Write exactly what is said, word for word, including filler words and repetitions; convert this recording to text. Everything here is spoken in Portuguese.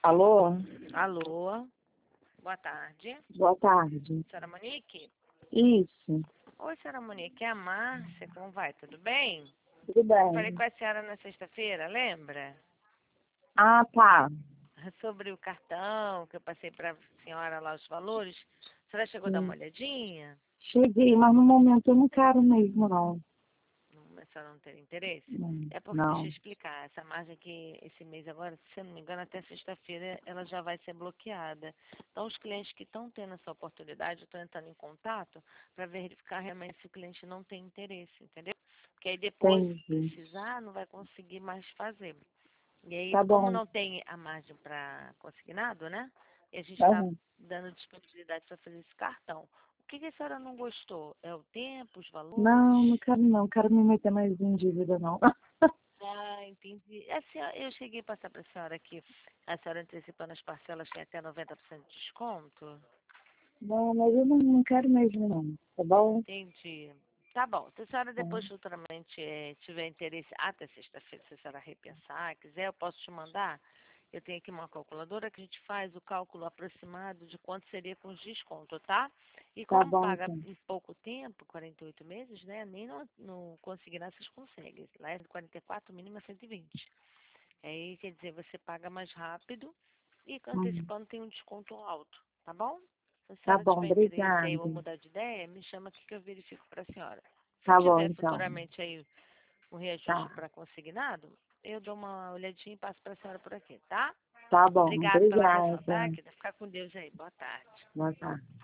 Alô? Alô, boa tarde. Boa tarde. Senhora Monique? Isso, Oi, senhora Monique, é a Márcia, como vai? Tudo bem? tudo Falei bem. com a senhora na sexta-feira, lembra? Ah, tá. Sobre o cartão, que eu passei para a senhora lá os valores. A senhora chegou a dar uma Sim. olhadinha? Cheguei, mas no momento eu não quero mesmo, não. Não, a senhora não tem interesse? Não. É porque, deixa eu Não. explicar, essa margem aqui, esse mês agora, se eu não me engano, até sexta-feira ela já vai ser bloqueada. Então, os clientes que estão tendo essa oportunidade, eu estou entrando em contato para verificar realmente se o cliente não tem interesse, entendeu? Porque aí depois, se Entendi. precisar, não vai conseguir mais fazer. E aí, Tá como bom. não tem a margem para consignado, né? E a gente está Aham. dando disponibilidade para fazer esse cartão. O que, que a senhora não gostou? É o tempo, os valores? Não, não quero não. Quero me meter mais em dívida, não. Ah, entendi. A senhora, eu cheguei a passar para a senhora que a senhora antecipando as parcelas tem até noventa por cento de desconto? Não, mas eu não, não quero mesmo, não. Tá bom? Entendi. Tá bom. Se a senhora Tá. depois futuramente eh, tiver interesse, até sexta-feira, se a senhora repensar, quiser, eu posso te mandar. Eu tenho aqui uma calculadora que a gente faz o cálculo aproximado de quanto seria com os descontos, tá? E Tá como bom, paga então. em pouco tempo, quarenta e oito meses, né? Nem no, no consignar vocês conseguem. Lá é quarenta e quatro, mínimo é cento e vinte. Aí, quer dizer, você paga mais rápido e Hum. antecipando tem um desconto alto, tá bom? Se a Tá senhora bom, tiver interesse obrigada. aí ou mudar de ideia, me chama aqui que eu verifico para a senhora. Se Tá bom, tiver então. futuramente aí um reajuste Tá. para consignado, eu dou uma olhadinha e passo para a senhora por aqui, tá? Tá bom, Obrigado pela atenção, tá? obrigada. Querida? Ficar com Deus aí. Boa tarde. Boa tarde.